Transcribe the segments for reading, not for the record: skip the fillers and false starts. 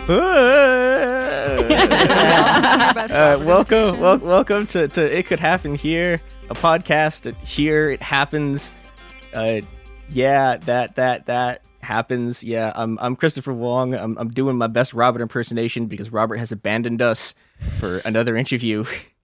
Welcome to It Could Happen Here, a podcast that here it happens. Yeah, that happens. Yeah, I'm Christopher Wong. I'm doing my best Robert impersonation because Robert has abandoned us for another interview.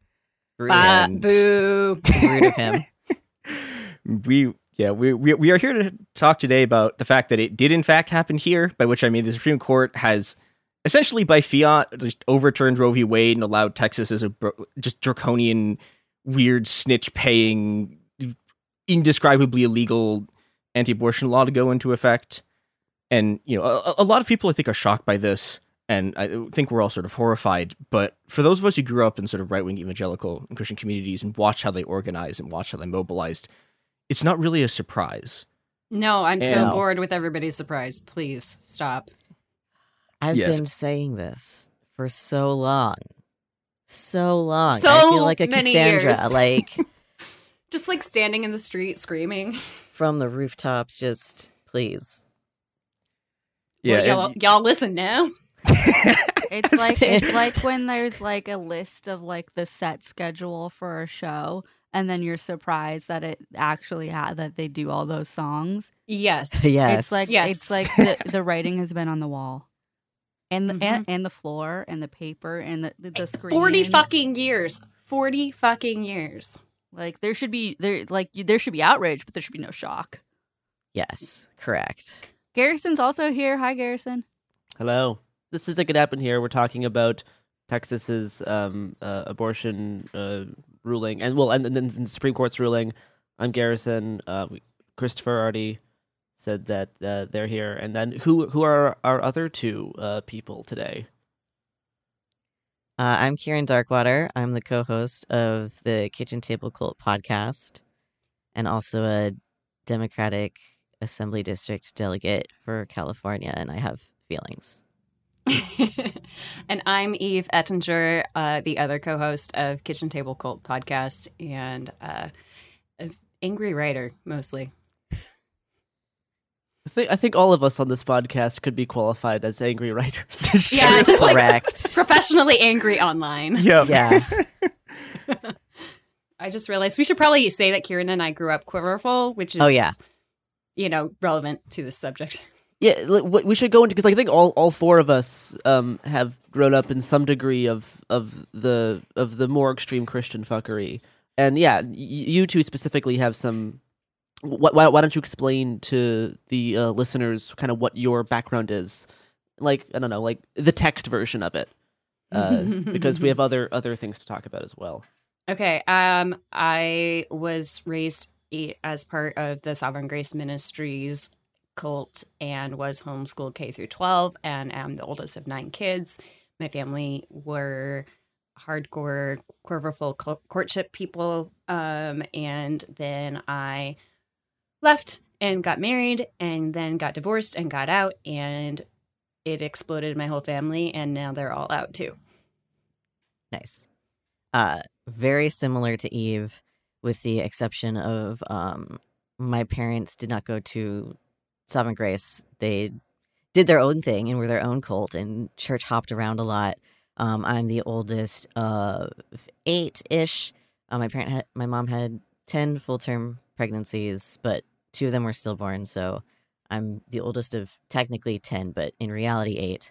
Boo! Rude of him. We are here to talk today about the fact that it did in fact happen here, by which I mean the Supreme Court has essentially by fiat just overturned Roe v. Wade and allowed Texas as a just draconian, weird, snitch-paying, indescribably illegal anti-abortion law to go into effect. And, you know, a lot of people I think are shocked by this, and I think we're all sort of horrified. But for those of us who grew up in sort of right-wing evangelical and Christian communities and watch how they organize and watch how they mobilized, it's not really a surprise. No, I'm so bored with everybody's surprise. Please stop. I've been saying this for so long. I feel like a Cassandra, years. like just like standing in the street screaming from the rooftops. Just please, yeah. Well, y'all listen now. It's like when there's like a list of like the set schedule for a show, and then you're surprised that it actually that they do all those songs. Yes. Yes. It's like the writing has been on the wall. And the floor and the paper and the screen. 40 fucking years. 40 fucking years. Like there should be outrage, but there should be no shock. Yes, correct. Garrison's also here. Hi, Garrison. Hello. This is It Could Happen Here. We're talking about Texas's abortion ruling, and then the Supreme Court's ruling. I'm Garrison. Christopher already said that they're here, and then who are our other two people today? I'm Kieran Darkwater. I'm the co-host of the Kitchen Table Cult podcast, and also a Democratic Assembly District delegate for California, and I have feelings. And I'm Eve Ettinger, the other co-host of Kitchen Table Cult podcast, and an angry writer mostly. I think all of us on this podcast could be qualified as angry writers. Yeah, just correct. Like professionally angry online. Yeah. I just realized we should probably say that Kieran and I grew up quiverful, which is, relevant to this subject. Yeah, we should go into, because I think all four of us have grown up in some degree of the more extreme Christian fuckery, and yeah, you two specifically have some. Why don't you explain to the listeners kind of what your background is? Like, I don't know, like the text version of it, because we have other things to talk about as well. Okay, I was raised as part of the Sovereign Grace Ministries cult and was homeschooled K through 12, and am the oldest of 9 kids. My family were hardcore quiverful courtship people, and then I left and got married and then got divorced and got out, and it exploded my whole family, and now they're all out too. Nice. Very similar to Eve, with the exception of my parents did not go to Sovereign Grace. They did their own thing and were their own cult, and church hopped around a lot. I'm the oldest of 8-ish. My mom had 10 full-term pregnancies, but 2 of them were stillborn, so I'm the oldest of technically 10, but in reality 8.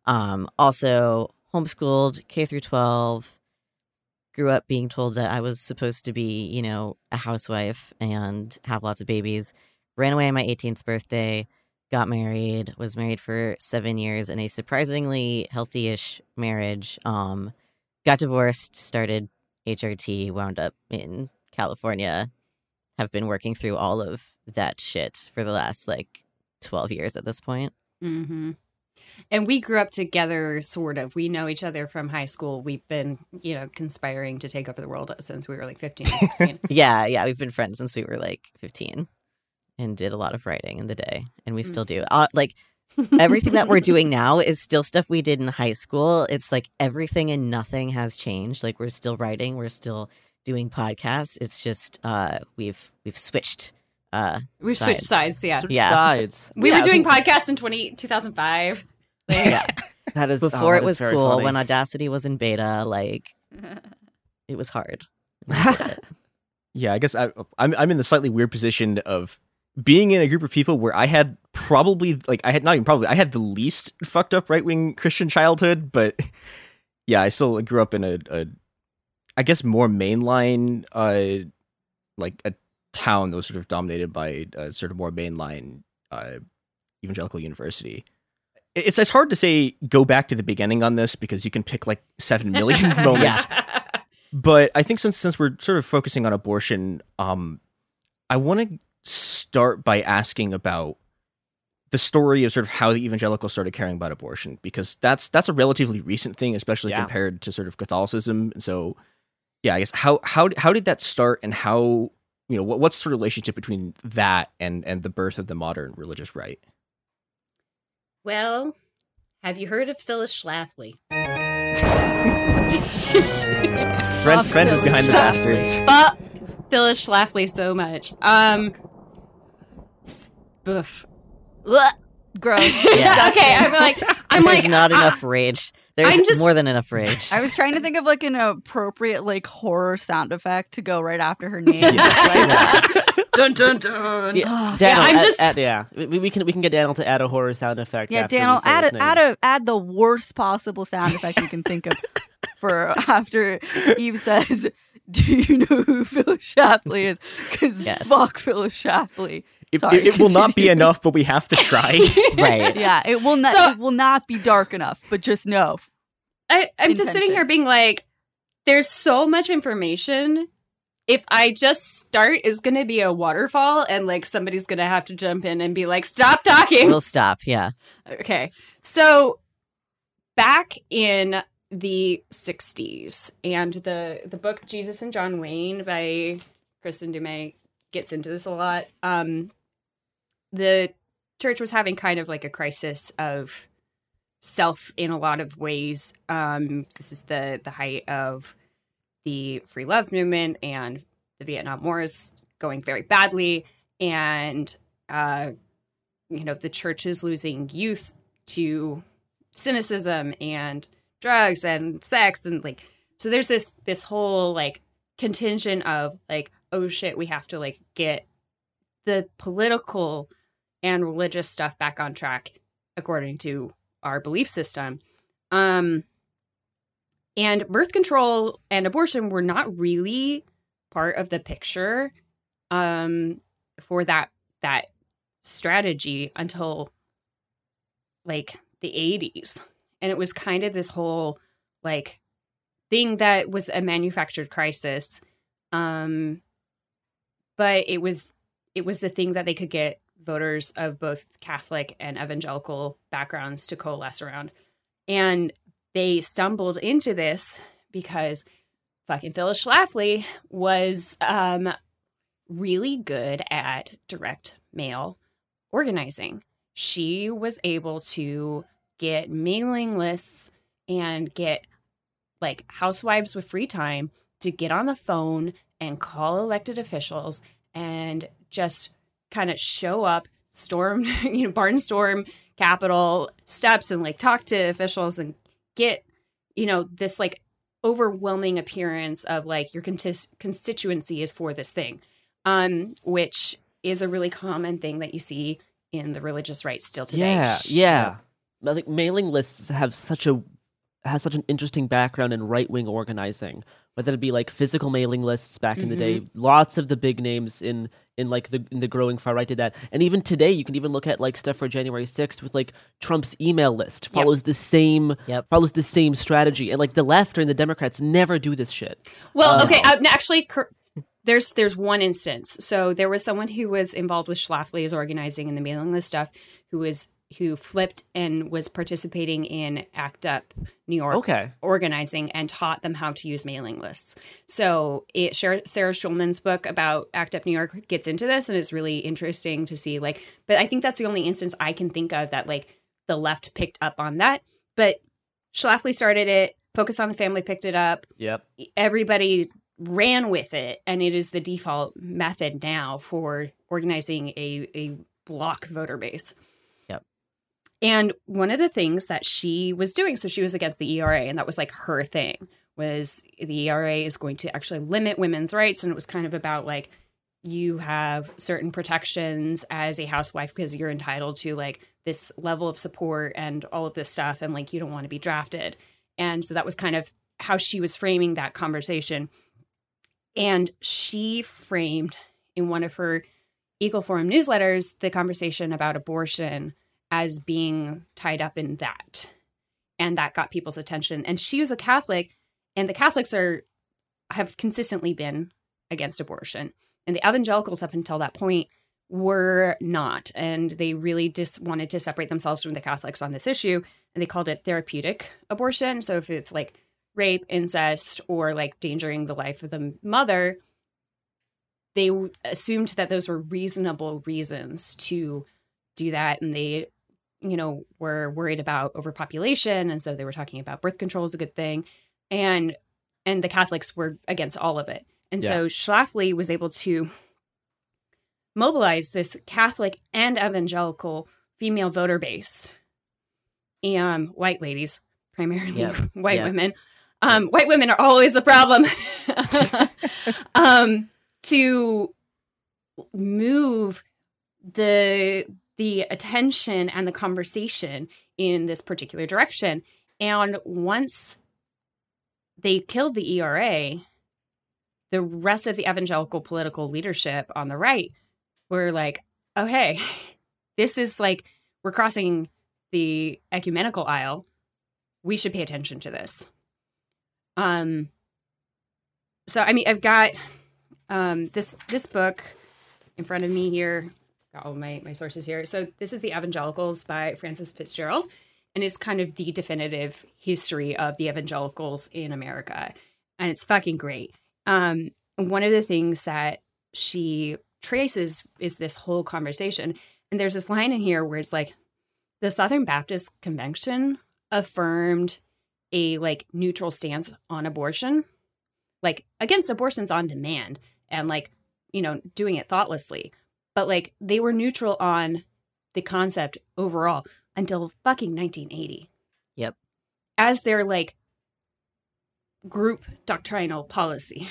Also homeschooled K through 12. Grew up being told that I was supposed to be, a housewife and have lots of babies. Ran away on my 18th birthday, got married, was married for 7 years in a surprisingly healthy-ish marriage. Got divorced, started HRT, wound up in California. Have been working through all of that shit for the last 12 years at this point. Mm-hmm. And we grew up together, sort of. We know each other from high school. We've been, conspiring to take over the world since we were 15, 16. Yeah. We've been friends since we were 15 and did a lot of writing in the day. And we still do. Everything that we're doing now is still stuff we did in high school. It's like everything and nothing has changed. We're still writing. We're still doing podcasts. It's just we've switched. We've switched sides. Yeah. Sides. We were doing podcasts in 2005. Yeah. That is Before that it is was very cool, funny. when Audacity was in beta, like it was hard. I did it. Yeah, I guess I'm in the slightly weird position of being in a group of people where I had probably I had the least fucked up right wing Christian childhood, but yeah, I still grew up in a I guess more mainline like a town that was sort of dominated by a sort of more mainline evangelical university. It's hard to say go back to the beginning on this because you can pick like 7 million moments. But I think since we're sort of focusing on abortion, I want to start by asking about the story of sort of how the evangelicals started caring about abortion, because that's a relatively recent thing, especially compared to sort of Catholicism. And so, yeah, I guess how did that start, and how, you know, what's the relationship between that and the birth of the modern religious right? Well, have you heard of Phyllis Schlafly? Friend of Behind the Bastards. Fuck Phyllis Schlafly so much. Boof. Gross. Yeah. Okay, I'm There's like not enough rage. There's I'm just- more than enough rage. I was trying to think of like an appropriate like horror sound effect to go right after her name. dun dun dun. Yeah, Daniel, I'm just- we can get Daniel to add a horror sound effect. Yeah, after Daniel, we say his name. add the worst possible sound effect you can think of for after Eve says, "Do you know who Phyllis Schlafly is?" Because Yes. fuck Phyllis Schlafly. It Sorry, will not be continue. enough, but we have to try. Right. Yeah, it will not. So- it will not be dark enough. But just know, I'm just sitting Intention. here being like, there's so much information. If I just start, it's going to be a waterfall, and like somebody's going to have to jump in and be like, stop talking. We'll stop. Yeah. Okay. So back in the 60s, and the book Jesus and John Wayne by Kristen Dumais gets into this a lot. The church was having kind of like a crisis of self in a lot of ways. This is the height of the free love movement, and the Vietnam War is going very badly. And, the church is losing youth to cynicism and drugs and sex. And like, so there's this whole like contingent of like, oh shit, we have to like get the political and religious stuff back on track according to our belief system. And birth control and abortion were not really part of the picture for that strategy until like the 80s. And it was kind of this whole like thing that was a manufactured crisis. But it was the thing that they could get voters of both Catholic and evangelical backgrounds to coalesce around. And they stumbled into this because fucking Phyllis Schlafly was really good at direct mail organizing. She was able to get mailing lists and get like housewives with free time to get on the phone and call elected officials and just kind of show up, storm, barnstorm Capitol steps and like talk to officials and get, this like overwhelming appearance of like your constituency is for this thing, which is a really common thing that you see in the religious right still today. Yeah. I think mailing lists have such an interesting background in right-wing organizing. Whether it be like physical mailing lists back in the day, lots of the big names in the growing far right did that. And even today, you can even look at like stuff for January 6th with like Trump's email list follows the same strategy. And like the left and the Democrats never do this shit. Well, okay, actually, there's one instance. So there was someone who was involved with Schlafly's organizing and the mailing list stuff who flipped and was participating in ACT UP New York organizing and taught them how to use mailing lists. So Sarah Schulman's book about ACT UP New York gets into this, and it's really interesting to see but I think that's the only instance I can think of that like the left picked up on that. But Schlafly started it, Focus on the Family picked it up. Yep. Everybody ran with it, and it is the default method now for organizing a block voter base. Yep. And one of the things that she was doing, so she was against the ERA, and that was like her thing, was the ERA is going to actually limit women's rights. And it was kind of about like, you have certain protections as a housewife because you're entitled to like this level of support and all of this stuff. And like, you don't want to be drafted. And so that was kind of how she was framing that conversation. And she framed in one of her Equal Forum newsletters the conversation about abortion as being tied up in that. And that got people's attention. And she was a Catholic, and the Catholics have consistently been against abortion. And the evangelicals up until that point were not. And they really just wanted to separate themselves from the Catholics on this issue. And they called it therapeutic abortion. So if it's like rape, incest, or like endangering the life of the mother, they assumed that those were reasonable reasons to do that. And they, were worried about overpopulation. And so they were talking about birth control is a good thing. And the Catholics were against all of it. And so Schlafly was able to mobilize this Catholic and evangelical female voter base, and white ladies, primarily white women. White women are always the problem. To move the attention and the conversation in this particular direction. And once they killed the ERA, the rest of the evangelical political leadership on the right were like, oh, hey, this is like, we're crossing the ecumenical aisle. We should pay attention to this. So, I mean, I've got this book in front of me here. Got all my sources here. So this is The Evangelicals by Frances Fitzgerald. And it's kind of the definitive history of the evangelicals in America. And it's fucking great. One of the things that she traces is this whole conversation. And there's this line in here where it's like, the Southern Baptist Convention affirmed a like neutral stance on abortion, like against abortions on demand and like, doing it thoughtlessly. But like they were neutral on the concept overall until fucking 1980. Yep. As their like group doctrinal policy.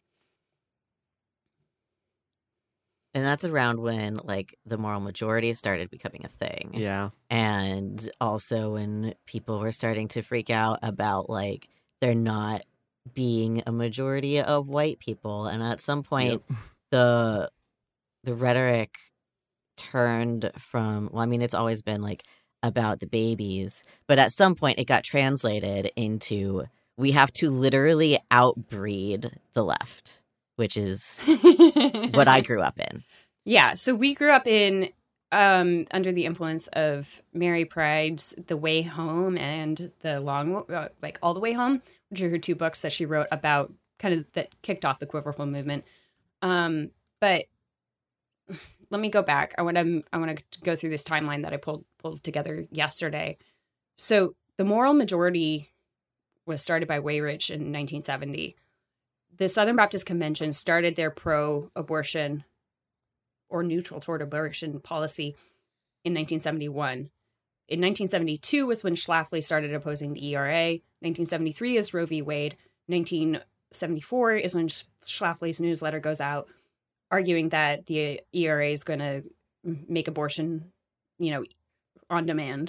And that's around when like the moral majority started becoming a thing. Yeah. And also when people were starting to freak out about like there not being a majority of white people. And at some point the rhetoric turned from, well, I mean, it's always been like about the babies, but at some point it got translated into we have to literally outbreed the left, which is what I grew up in. Yeah. So we grew up in under the influence of Mary Pride's The Way Home and The Long, like All the Way Home, which are her two books that she wrote about kind of that kicked off the Quiverful movement. But let me go back. I want to go through this timeline that I pulled together yesterday. So the moral majority was started by Wayridge in 1970. The Southern Baptist Convention started their pro-abortion or neutral toward abortion policy in 1971. In 1972 was when Schlafly started opposing the ERA. 1973 is Roe v. Wade. 1974 is when Schlafly's newsletter goes out arguing that the ERA is going to make abortion, on demand.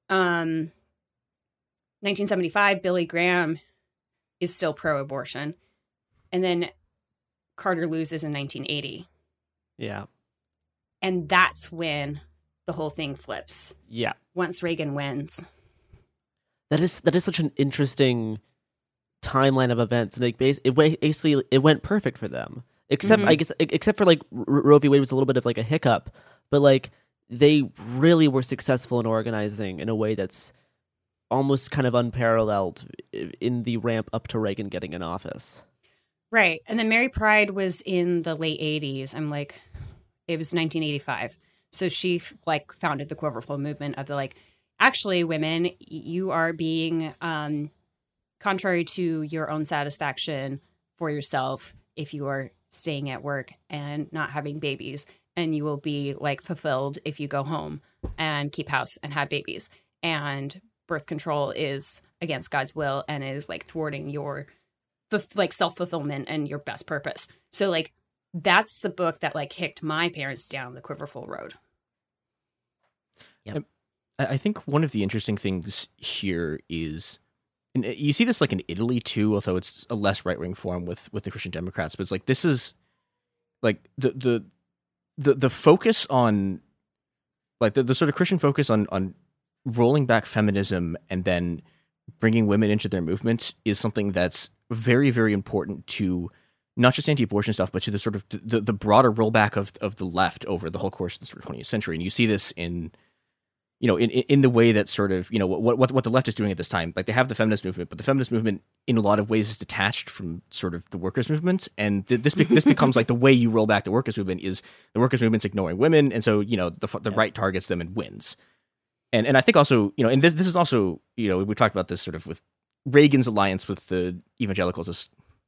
1975, Billy Graham is still pro-abortion. And then Carter loses in 1980. Yeah. And that's when the whole thing flips. Yeah. Once Reagan wins. That is such an interesting timeline of events. And it went perfect for them. Except, I guess, except for like Roe v. Wade was a little bit of like a hiccup. But like they really were successful in organizing in a way that's almost kind of unparalleled in the ramp up to Reagan getting in office. Right. And then Mary Pride was in the late 80s. It was 1985. So she like founded the Quiverful movement of the like, actually, women, you are being contrary to your own satisfaction for yourself if you are staying at work and not having babies. and you will be like fulfilled if you go home and keep house and have babies. And birth control is against God's will and is like thwarting your like self-fulfillment and your best purpose. So like that's the book that like kicked my parents down the Quiverful road. Yep. I think one of the interesting things here is, and you see this like in Italy too, although it's a less right-wing form with the Christian Democrats, but it's like this is like the focus on like the sort of Christian focus on rolling back feminism and then bringing women into their movement is something that's very, very important to not just anti-abortion stuff, but to the sort of the broader rollback of the left over the whole course of the sort of 20th century. And you see this in the way that sort of, what the left is doing at this time. Like they have the feminist movement, but the feminist movement in a lot of ways is detached from sort of the workers' movement. And this becomes like the way you roll back the workers' movement is the workers' movement's ignoring women. And so, the right targets them and wins. And I think also, and this is also, we talked about this sort of with Reagan's alliance with the evangelicals is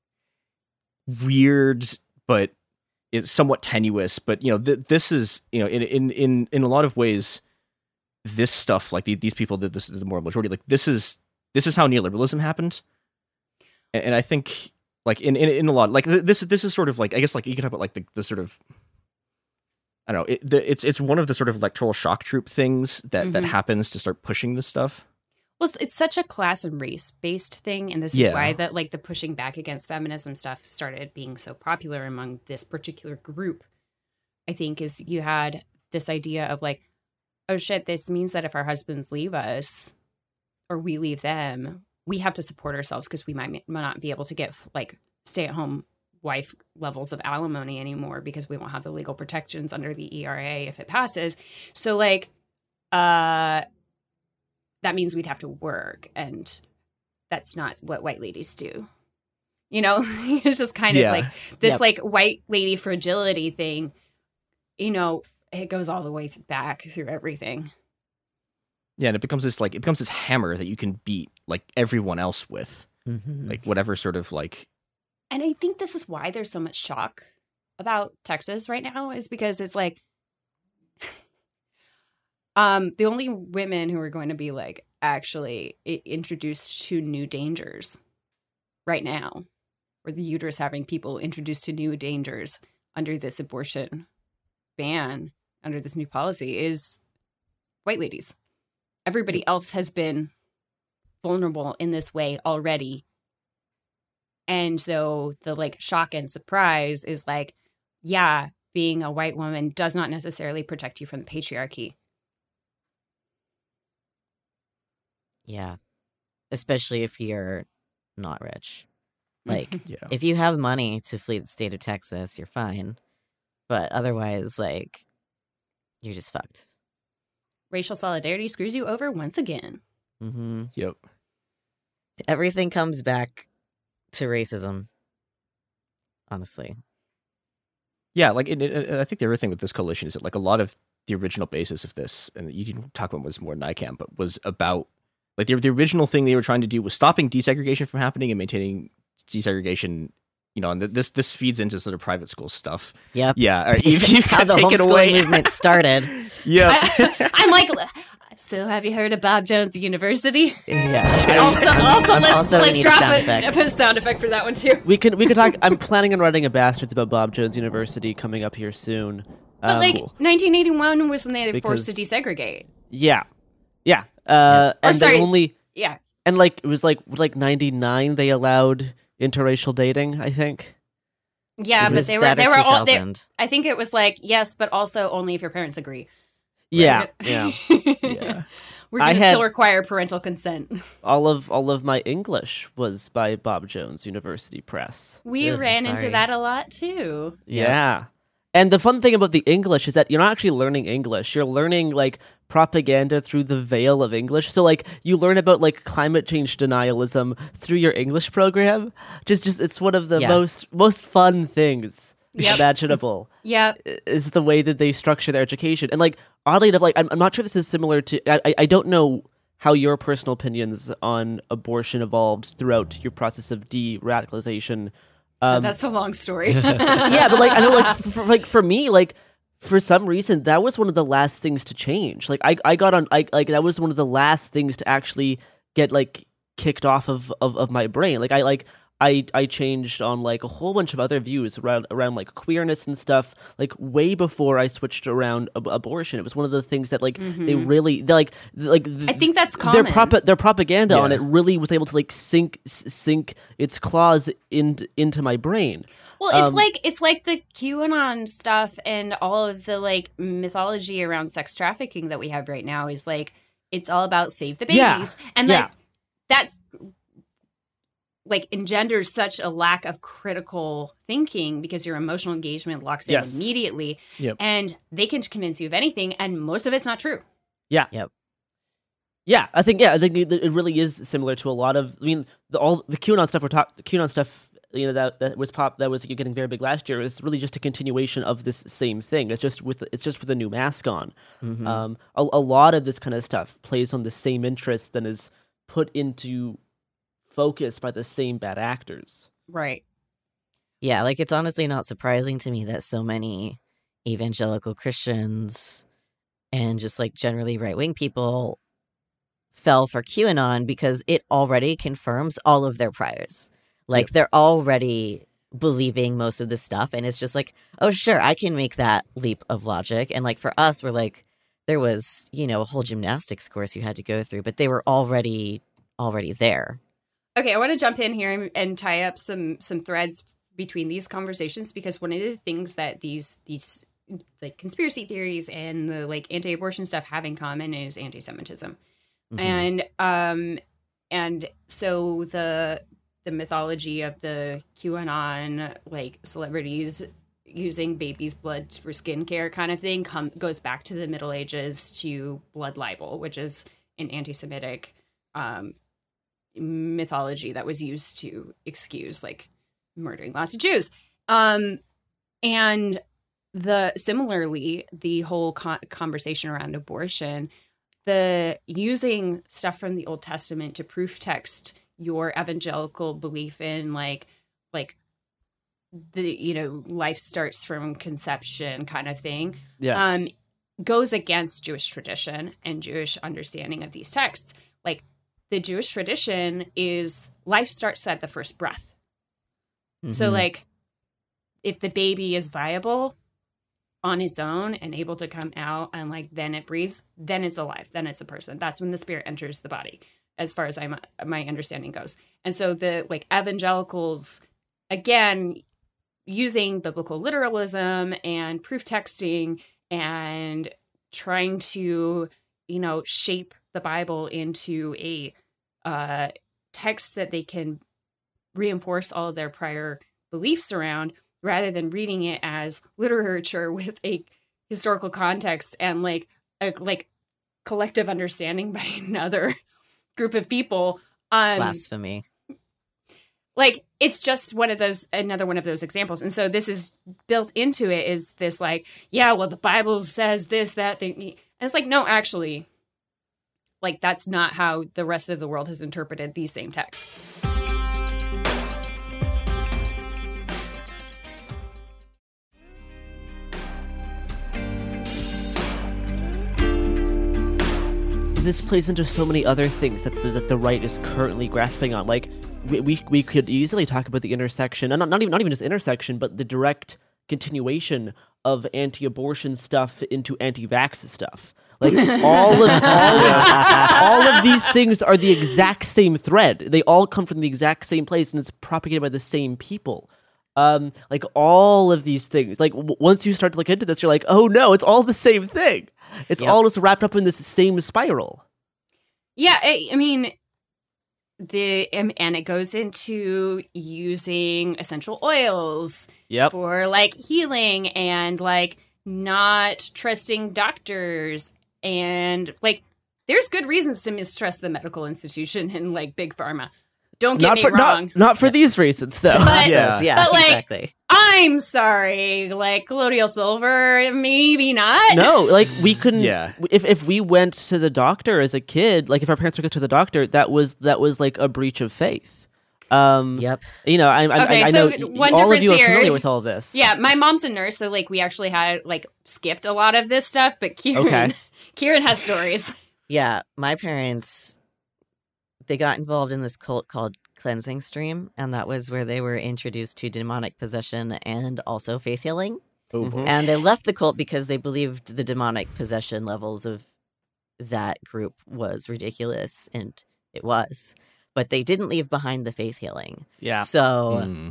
weird, but it's somewhat tenuous. But, this is, in a lot of ways, this stuff, like these people that this is the moral majority, like this is how neoliberalism happened. And I think like in a lot, like this is sort of like, I guess like you can talk about like the sort of, I don't know. It's one of the sort of electoral shock troop things that happens to start pushing this stuff. Well, it's such a class and race based thing, and this is why that like the pushing back against feminism stuff started being so popular among this particular group. I think is you had this idea of like, oh shit, this means that if our husbands leave us or we leave them, we have to support ourselves because we might not be able to get like stay at home wife levels of alimony anymore because we won't have the legal protections under the ERA if it passes. So like that means we'd have to work, and that's not what white ladies do. It's just kind of like this like white lady fragility thing. It goes all the way back through everything. Yeah, and it becomes this hammer that you can beat like everyone else with. Mm-hmm. Like whatever sort of like. And I think this is why there's so much shock about Texas right now is because it's like the only women who are going to be like actually introduced to new dangers right now, or the uterus having people introduced to new dangers under this abortion ban, under this new policy, is white ladies. Everybody else has been vulnerable in this way already. And so the like shock and surprise is like, yeah, being a white woman does not necessarily protect you from the patriarchy. Yeah. Especially if you're not rich. Like, if you have money to flee the state of Texas, you're fine. But otherwise, like, you're just fucked. Racial solidarity screws you over once again. Mm-hmm. Yep. Everything comes back to racism, honestly. Yeah, like I think the other thing with this coalition is that like a lot of the original basis of this, and you didn't talk about was more than I can, but was about like the original thing they were trying to do was stopping desegregation from happening and maintaining desegregation. And this feeds into sort of private school stuff. Yep. Yeah. All right, you've how the homeschooling movement started. Yeah. I'm like, so have you heard of Bob Jones University? Yeah. Let's drop a sound effect for that one too. We could talk. I'm planning on writing a Bastards about Bob Jones University coming up here soon. But 1981 was when they were forced to desegregate. Yeah. And like it was like 99 they allowed interracial dating, I think. Yeah, but they were all. I think it was like yes, but also only if your parents agree. Yeah, right? Yeah. We're going to still require parental consent. All of my English was by Bob Jones University Press. We ran into that a lot too. Yeah. And the fun thing about the English is that you're not actually learning English. You're learning like propaganda through the veil of English. So like you learn about like climate change denialism through your English program. Just it's one of the most fun things imaginable. Yeah. Is the way that they structure their education. And like oddly enough, like I'm not sure this is similar to I don't know how your personal opinions on abortion evolved throughout your process of de-radicalization. That's a long story. Yeah, but like I know, like for me, like for some reason, that was one of the last things to change. Like I got on, like that was one of the last things to actually get like kicked off of my brain. Like I changed on like a whole bunch of other views around like queerness and stuff, like way before I switched around abortion. It was one of the things that like they really I think that's common. Their propaganda on it really was able to like sink its claws into my brain. Well, it's like the QAnon stuff and all of the like mythology around sex trafficking that we have right now is like it's all about save the babies, and like that's like engenders such a lack of critical thinking because your emotional engagement locks in immediately, and they can convince you of anything, and most of it's not true. Yeah. Yep. Yeah, I think it really is similar to a lot of. I mean, all the QAnon stuff QAnon stuff. You know that was getting very big last year. It's really just a continuation of this same thing. It's just with a new mask on. Mm-hmm. A lot of this kind of stuff plays on the same interest and is put into focus by the same bad actors. Right. Yeah, like it's honestly not surprising to me that so many evangelical Christians and just like generally right-wing people fell for QAnon because it already confirms all of their priors. Like they're already believing most of this stuff, and it's just like, oh, sure, I can make that leap of logic. And like for us, we're like, there was, you know, a whole gymnastics course you had to go through, but they were already there. Okay, I want to jump in here and tie up some threads between these conversations, because one of the things that these like conspiracy theories and the like anti-abortion stuff have in common is anti-Semitism. Mm-hmm. And so the mythology of the QAnon like celebrities using babies' blood for skincare kind of thing goes back to the Middle Ages, to blood libel, which is an anti-Semitic mythology that was used to excuse like murdering lots of Jews. And similarly, the whole conversation around abortion, the using stuff from the Old Testament to proof text your evangelical belief in like the, you know, life starts from conception kind of thing, goes against Jewish tradition and Jewish understanding of these texts. Like the Jewish tradition is life starts at the first breath. Mm-hmm. So like if the baby is viable on its own and able to come out and like then it breathes, then it's alive, then it's a person. That's when the spirit enters the body, as far as my understanding goes. And so the like evangelicals, again, using biblical literalism and proof texting and trying to, you know, shape the Bible into a text that they can reinforce all of their prior beliefs around, rather than reading it as literature with a historical context and like a collective understanding by another group of people. Blasphemy. Like it's just another one of those examples. And so this is built into it, is this like, yeah, well, the Bible says this, that thing. And it's like, no, actually, like that's not how the rest of the world has interpreted these same texts. This plays into so many other things that the right is currently grasping on. Like we could easily talk about the intersection, and not even just intersection, but the direct continuation of anti-abortion stuff into anti-vax stuff. Like all of these things are the exact same thread. They all come from the exact same place, and it's propagated by the same people. Like all of these things. Like once you start to look into this, you're like, oh no, it's all the same thing. It's all just wrapped up in this same spiral. Yeah, I mean, and it goes into using essential oils for like healing, and like not trusting doctors, and like there's good reasons to mistrust the medical institution and like big pharma. Don't get me wrong. Not for these reasons, though. But, but like, exactly. I'm sorry, like colloidal silver, maybe not. No, like we couldn't. Yeah. If we went to the doctor as a kid, like if our parents took us to the doctor, that was like a breach of faith. Yep. You know, Okay, I so know one all of you are difference here- familiar with all this. Yeah, my mom's a nurse, so like we actually had like skipped a lot of this stuff, but Kieran Okay. Kieran has stories. Yeah, my parents, they got involved in this cult called Cleansing Stream, and that was where they were introduced to demonic possession and also faith healing. Oh, boy. And they left the cult because they believed the demonic possession levels of that group was ridiculous, and it was. But they didn't leave behind the faith healing. Yeah. So Mm.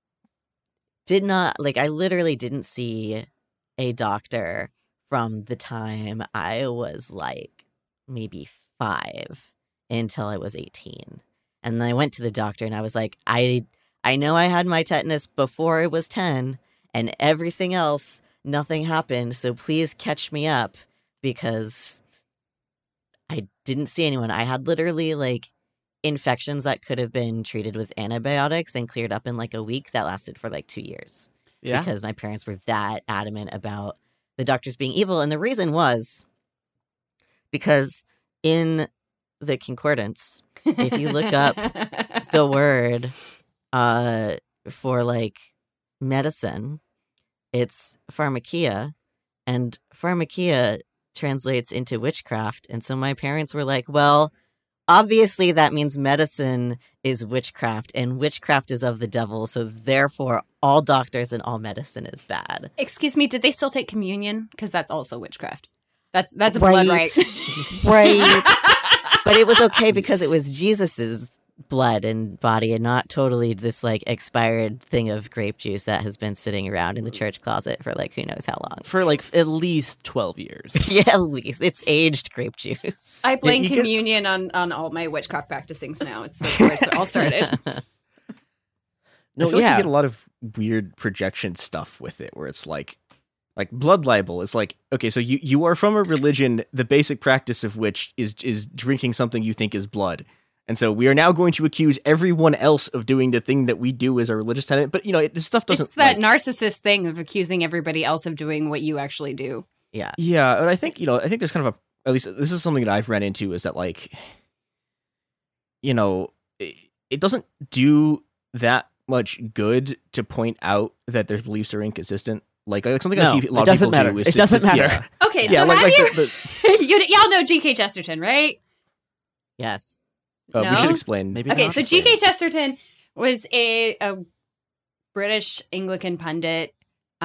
did not, like, I literally didn't see a doctor from the time I was like maybe 5 until I was 18. And then I went to the doctor and I was like, I know I had my tetanus before I was 10 and everything else, nothing happened. So please catch me up because I didn't see anyone. I had literally like infections that could have been treated with antibiotics and cleared up in like a week that lasted for like 2 years. Yeah. Because my parents were that adamant about the doctors being evil. And the reason was because in the concordance, if you look up the word for like medicine, it's pharmakia, and pharmakia translates into witchcraft. And so my parents were like, well, obviously that means medicine is witchcraft, and witchcraft is of the devil, so therefore all doctors and all medicine is bad. Excuse me, did they still take communion? Because that's also witchcraft. That's a blood right. Right. But it was okay because it was Jesus's blood and body and not totally this like expired thing of grape juice that has been sitting around in the church closet for like who knows how long. For like at least 12 years. Yeah, at least. It's aged grape juice. I blame you get- communion on all my witchcraft practicings now. That's where it all started. No, I feel like yeah. you get a lot of weird projection stuff with it, where it's like blood libel. It's like, okay, so you are from a religion, the basic practice of which is drinking something you think is blood. And so we are now going to accuse everyone else of doing the thing that we do as a religious tenet. But, you know, this stuff doesn't... It's that like- narcissist thing of accusing everybody else of doing what you actually do. Yeah. Yeah, and I think, you know, there's kind of a... At least this is something that I've run into, is that, like, you know, it doesn't do that much good to point out that their beliefs are inconsistent. Like something I No, see a it lot of doesn't people matter. do is It doesn't matter. Yeah, Okay, yeah, so like, have like you... y'all know G.K. Chesterton, right? Yes. we No? should explain. Maybe Okay, not. so G.K. Chesterton was a British Anglican pundit,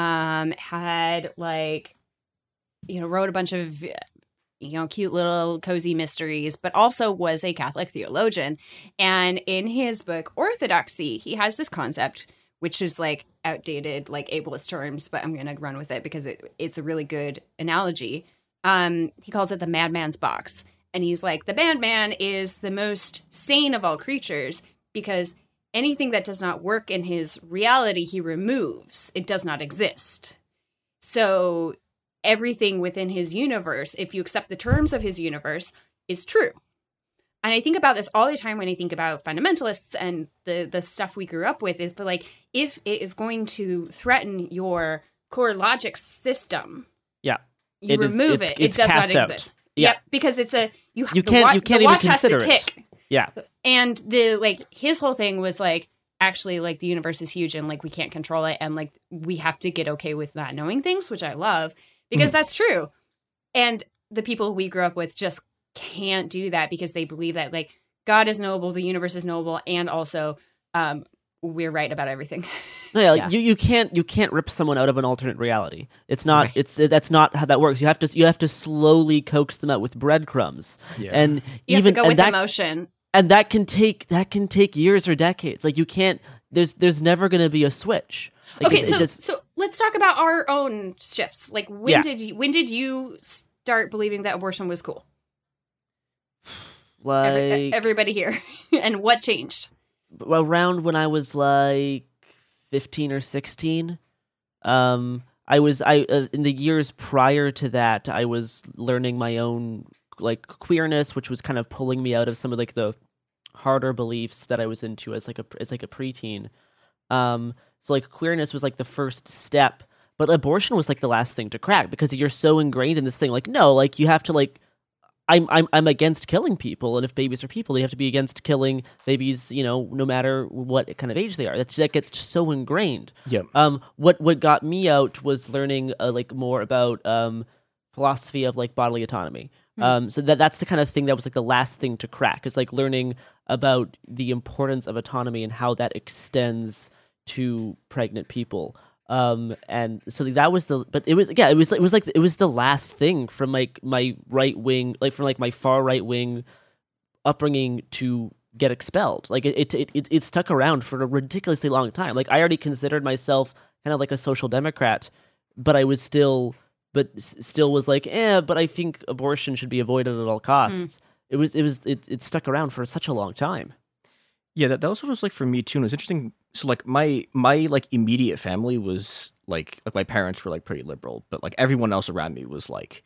had like, you know, wrote a bunch of, you know, cute little cozy mysteries, but also was a Catholic theologian. And in his book, Orthodoxy, he has this concept, which is like outdated, like ableist terms, but I'm going to run with it because it's a really good analogy. He calls it the madman's box. And he's like, the madman is the most sane of all creatures because anything that does not work in his reality, he removes. It does not exist. So everything within his universe, if you accept the terms of his universe, is true. And I think about this all the time when I think about fundamentalists and the stuff we grew up with, is but like, if it is going to threaten your core logic system, Yeah. you It is- remove it's- it. It it's does not cast out. exist. Yeah. Yep, because it's a You the can't the even watch has to consider it. tick. Yeah. And the like his whole thing was like, actually, like the universe is huge and like we can't control it, and like we have to get okay with not knowing things, which I love because that's true. And the people we grew up with just can't do that because they believe that like God is knowable, the universe is knowable, and also we're right about everything. No, yeah, like Yeah. you can't rip someone out of an alternate reality. It's not. Right. That's not how that works. You have to slowly coax them out with breadcrumbs. Yeah. And You even have to go and with that emotion. and that can take years or decades. Like you can't. There's never going to be a switch. Like, Okay, it so just- so let's talk about our own shifts. Like Yeah. when did you start believing that abortion was cool? like Everybody here, and what changed? around when I was like 15 or 16. I was in the years prior to that, I was learning my own like queerness, which was kind of pulling me out of some of like the harder beliefs that I was into as like a preteen. So like queerness was like the first step, but abortion was like the last thing to crack because you're so ingrained in this thing. Like no, like you have to like I'm against killing people, and if babies are people, they have to be against killing babies, no matter what kind of age they are. That gets so ingrained. Yeah. What got me out was learning like more about philosophy of like bodily autonomy. So that's the kind of thing that was like the last thing to crack, is like learning about the importance of autonomy and how that extends to pregnant people. And so that was it was the last thing from like my right wing, like from like my far right wing upbringing to get expelled. Like it stuck around for a ridiculously long time. Like I already considered myself kind of like a social democrat, but I was still was like, but I think abortion should be avoided at all costs. It stuck around for such a long time. Yeah, that was what it was like for me too. And it was interesting. So like my like immediate family was like my parents were like pretty liberal, but like everyone else around me was like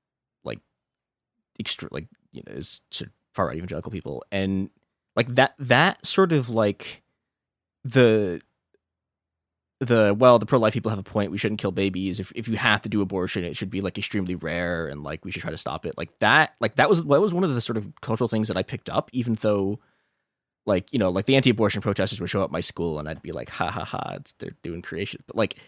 extra, like, is sort of far right evangelical people, and like that sort of like the pro-life people have a point. We shouldn't kill babies. If you have to do abortion, it should be like extremely rare, and like we should try to stop it. That was one of the sort of cultural things that I picked up, even though. Like, like the anti-abortion protesters would show up at my school and I'd be like, ha ha ha, they're doing creation. But like,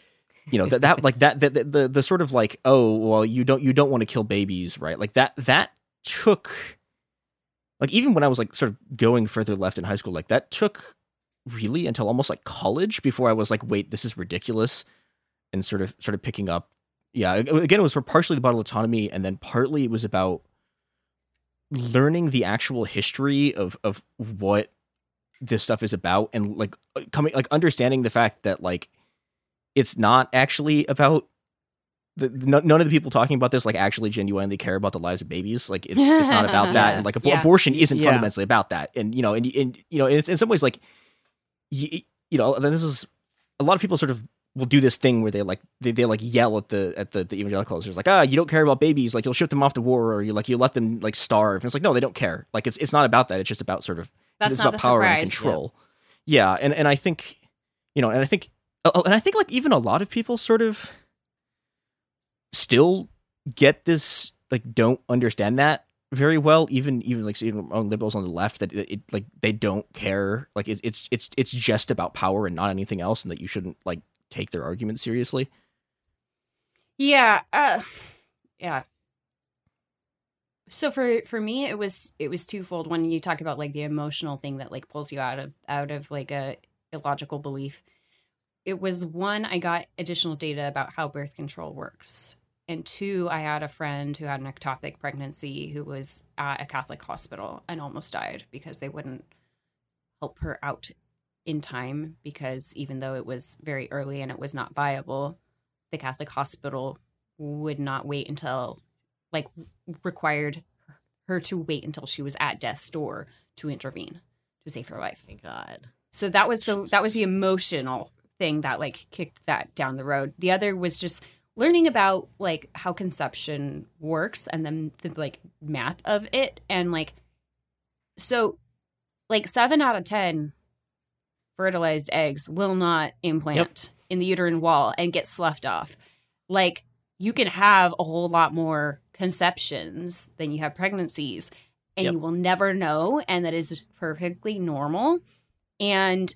the sort of like, oh, well, you don't want to kill babies, right? Like that took, like, even when I was like sort of going further left in high school, like that took really until almost like college before I was like, wait, this is ridiculous. And sort of picking up. Yeah. Again, it was for partially the bodily autonomy, and then partly it was about learning the actual history of what this stuff is about, and like understanding the fact that like it's not actually about none of the people talking about this like actually genuinely care about the lives of babies. Like it's not about that, and like abortion isn't fundamentally about that. And it's in some ways like this is a lot of people sort of will do this thing where they like yell at the evangelicals. It's like, you don't care about babies, like you'll ship them off to war, or you let them like starve. And it's like, no, they don't care. Like it's not about that. It's just about sort of That's it's not about the power surprise. and control. Yeah, and I think I think like even a lot of people sort of still get this, like don't understand that very well. Even among liberals on the left, that it like they don't care. Like it's just about power and not anything else, and that you shouldn't like take their argument seriously. Yeah. Yeah. So for me, it was twofold. When you talk about like the emotional thing that like pulls you out of like a illogical belief, it was one, I got additional data about how birth control works, and two, I had a friend who had an ectopic pregnancy who was at a Catholic hospital and almost died because they wouldn't help her out in time, because even though it was very early and it was not viable, the Catholic hospital would not wait until, like, required her to wait until she was at death's door to intervene to save her life. Thank God. So that was the emotional thing that like kicked that down the road. The other was just learning about like how conception works, and then the like math of it, and like so like 7 out of 10 fertilized eggs will not implant in the uterine wall and get sloughed off. Like you can have a whole lot more conceptions than you have pregnancies, and you will never know, and that is perfectly normal. And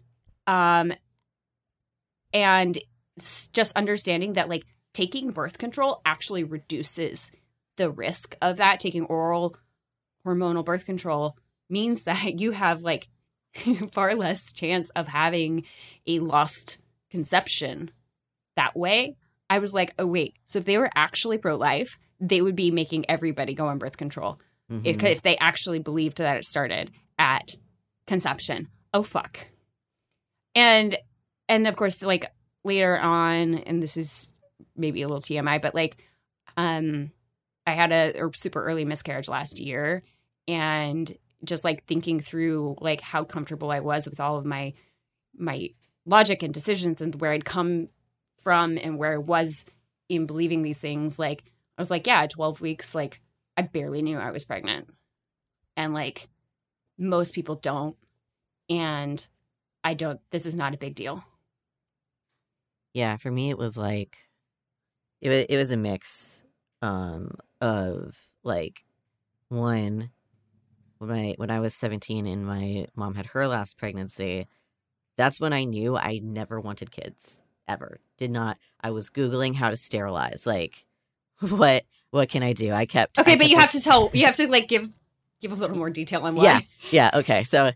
just understanding that like taking birth control actually reduces the risk of that. Taking oral hormonal birth control means that you have like far less chance of having a lost conception that way. I was like, oh wait, so if they were actually pro-life, they would be making everybody go on birth control. Mm-hmm. If they actually believed that it started at conception. Oh fuck. And of course, like later on, and this is maybe a little TMI, but like I had a super early miscarriage last year, and just like thinking through like how comfortable I was with all of my logic and decisions and where I'd come from and where I was in believing these things. Like I was like, yeah, at 12 weeks, like I barely knew I was pregnant, and like most people don't, and I don't. This is not a big deal. Yeah, for me it was like it was a mix of like one, when I was 17 and my mom had her last pregnancy, that's when I knew I never wanted kids ever. Did not. I was Googling how to sterilize. Like, what can I do? I kept. Okay, I but kept you have this- to tell. You have to like give a little more detail on why. Yeah. Yeah. Okay. So,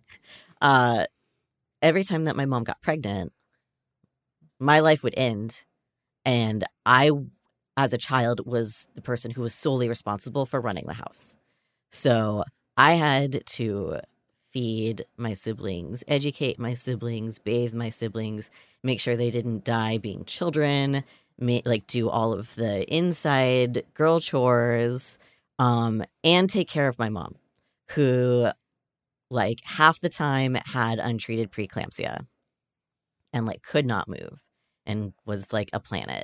every time that my mom got pregnant, my life would end, and I, as a child, was the person who was solely responsible for running the house. So I had to feed my siblings, educate my siblings, bathe my siblings, make sure they didn't die being children, do all of the inside girl chores, and take care of my mom, who like half the time had untreated preeclampsia and like could not move and was like a planet.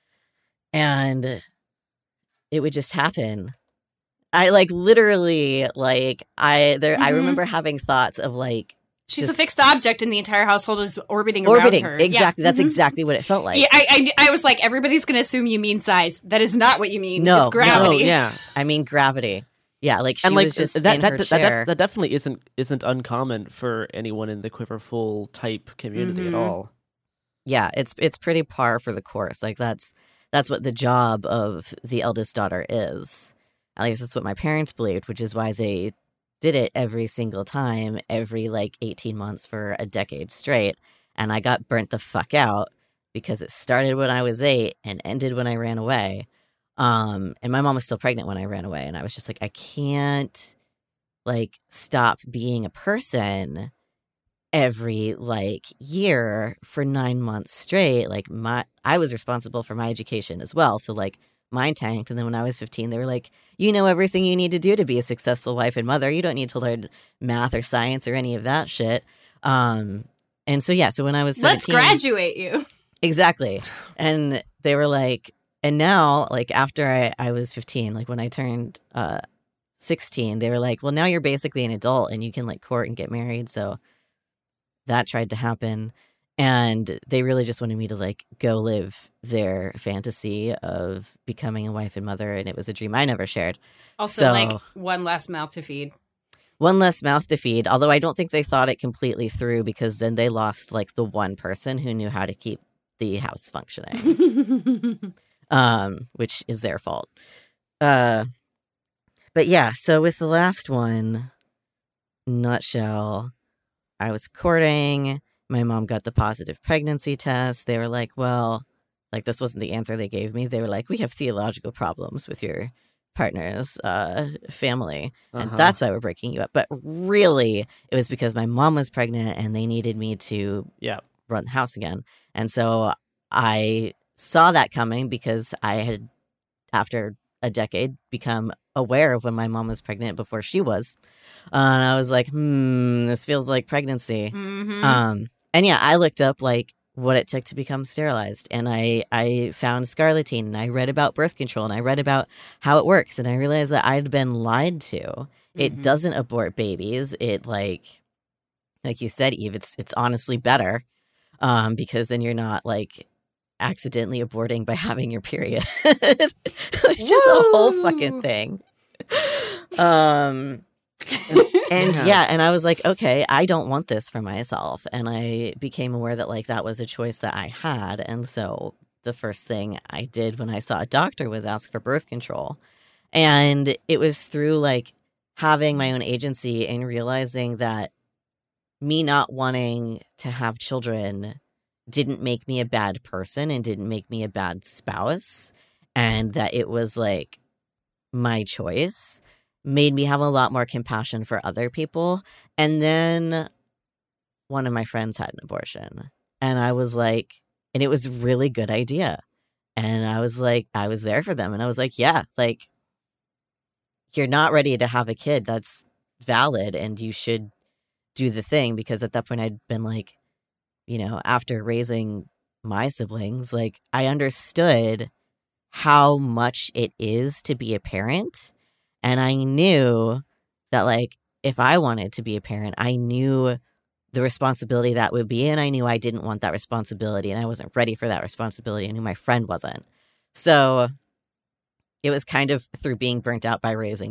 And it would just happen. I like literally like I remember having thoughts of like She's just a fixed object, and the entire household is orbiting around her. exactly. Yeah. That's exactly what it felt like. Yeah, I was like, everybody's going to assume you mean size. That is not what you mean. No, It's gravity. Oh, yeah. I mean gravity. Yeah, like she And like was just that in her chair. that definitely isn't uncommon for anyone in the Quiverful type community at all. Yeah, it's pretty par for the course. Like that's what the job of the eldest daughter is. At least that's what my parents believed, which is why they did it every single time, every like 18 months for a decade straight. And I got burnt the fuck out because it started when I was 8 and ended when I ran away. And my mom was still pregnant when I ran away. And I was just like, I can't like stop being a person every like year for 9 months straight. Like I was responsible for my education as well. So like mine tanked. And then when I was 15, they were like, you know everything you need to do to be a successful wife and mother. You don't need to learn math or science or any of that shit. And so, yeah, so when I was 17, Let's graduate you. exactly. And they were like, and now, like after I was 15, like when I turned 16, they were like, well, now you're basically an adult and you can like court and get married. So that tried to happen. And they really just wanted me to like go live their fantasy of becoming a wife and mother. And it was a dream I never shared. Also, So- like one last mouth to feed. One less mouth to feed, although I don't think they thought it completely through because then they lost like the one person who knew how to keep the house functioning, which is their fault. But yeah, so with the last one, nutshell, I was courting. My mom got the positive pregnancy test. They were like, well, like this wasn't the answer they gave me. They were like, we have theological problems with your partner's family. And that's why we're breaking you up. But really, it was because my mom was pregnant and they needed me to run the house again. And so I saw that coming because I had, after a decade, become aware of when my mom was pregnant before she was. And I was like, this feels like pregnancy. And yeah, I looked up like what it took to become sterilized. And I found scarletine and I read about birth control and I read about how it works. And I realized that I'd been lied to. It doesn't abort babies. It like you said, Eve, it's honestly better because then you're not like accidentally aborting by having your period, which is a whole fucking thing. And I was like, okay, I don't want this for myself. And I became aware that like that was a choice that I had. And so the first thing I did when I saw a doctor was ask for birth control. And it was through like having my own agency and realizing that me not wanting to have children didn't make me a bad person and didn't make me a bad spouse. And that it was like my choice made me have a lot more compassion for other people. And then one of my friends had an abortion. And I was like, and it was a really good idea. And I was like, I was there for them. And I was like, yeah, like, you're not ready to have a kid. That's valid. And you should do the thing. Because at that point, I'd been like, you know, after raising my siblings, like, I understood how much it is to be a parent. And I knew that, like, if I wanted to be a parent, I knew the responsibility that would be. And I knew I didn't want that responsibility. And I wasn't ready for that responsibility. I knew my friend wasn't. So it was kind of through being burnt out by raising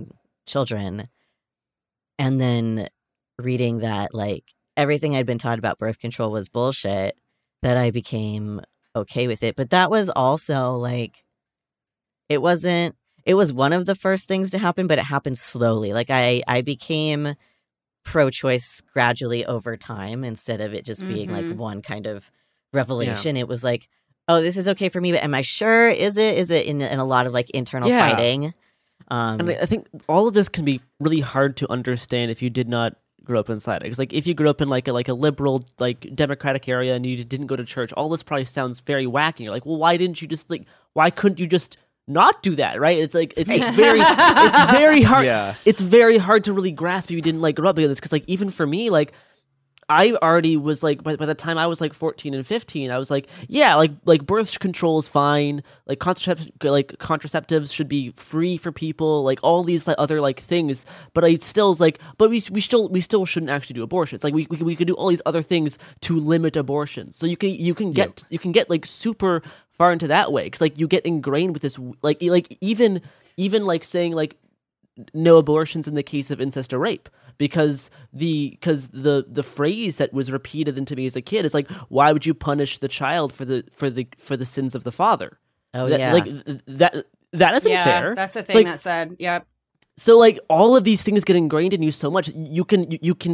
children. And then reading that, like, everything I'd been taught about birth control was bullshit, that I became okay with it. But that was also, like, it was one of the first things to happen, but it happened slowly. Like, I became pro-choice gradually over time instead of it just being, like, one kind of revelation. It was like, oh, this is okay for me, but am I sure? Is it in a lot of, like, internal fighting? And I think all of this can be really hard to understand if you did not grow up inside it. Because, like, if you grew up in like a liberal, like, democratic area and you didn't go to church, all this probably sounds very wacky. You're like, well, why didn't you just, like, why couldn't you just not do that, right? It's like it's very hard. Yeah. It's very hard to really grasp if you didn't, like, grow up with this. Because, like, even for me, like, I already was like, by the time I was like 14 and 15, I was like, yeah, like birth control is fine, like contraceptives should be free for people, like all these like other like things. But I still was like, but we still shouldn't actually do abortions. Like we could do all these other things to limit abortions. So you can get like super far into that way, because like you get ingrained with this like even like saying like no abortions in the case of incest or rape. Because the phrase that was repeated into me as a kid is like, why would you punish the child for the sins of the father? Oh, Like that isn't fair. That's the thing like, that said, yep. So like all of these things get ingrained in you so much, you can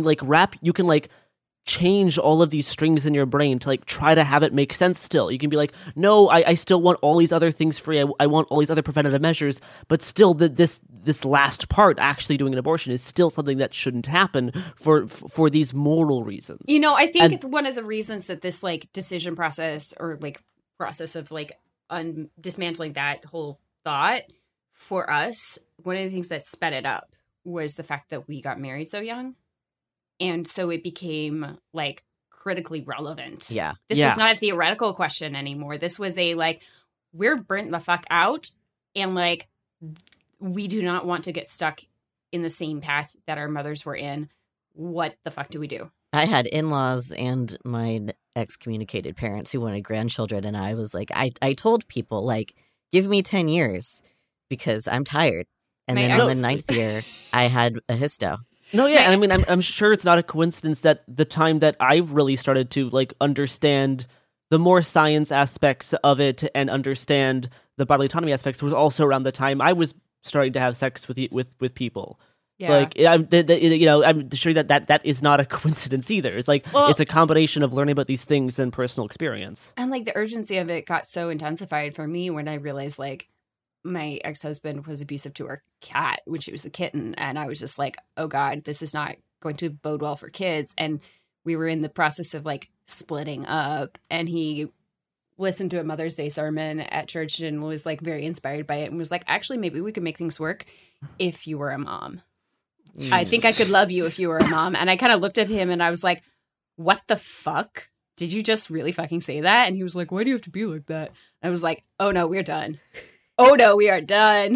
change all of these strings in your brain to like try to have it make sense still. You can be like, no, I still want all these other things free. I want all these other preventative measures, but still this last part, actually doing an abortion, is still something that shouldn't happen for these moral reasons. You know, I think one of the reasons that this like decision process or like process of like dismantling that whole thought for us, one of the things that sped it up was the fact that we got married so young. And so it became, like, critically relevant. Yeah. This was not a theoretical question anymore. This was a, like, we're burnt the fuck out. And, like, we do not want to get stuck in the same path that our mothers were in. What the fuck do we do? I had in-laws and my excommunicated parents who wanted grandchildren. And I was like, I told people, like, give me 10 years because I'm tired. And then on the 9th year, I had a histo. No, yeah, I mean, I'm sure it's not a coincidence that the time that I've really started to like understand the more science aspects of it and understand the bodily autonomy aspects was also around the time I was starting to have sex with people. Yeah. So, like, I'm sure that is not a coincidence either. It's like it's a combination of learning about these things and personal experience. And like the urgency of it got so intensified for me when I realized like my ex-husband was abusive to our cat when she was a kitten. And I was just like, oh God, this is not going to bode well for kids. And we were in the process of like splitting up, and he listened to a Mother's Day sermon at church and was like very inspired by it and was like, actually, maybe we could make things work if you were a mom. I think I could love you if you were a mom. And I kind of looked at him and I was like, what the fuck? Did you just really fucking say that? And he was like, why do you have to be like that? I was like, oh no, we're done. Oh no, we are done.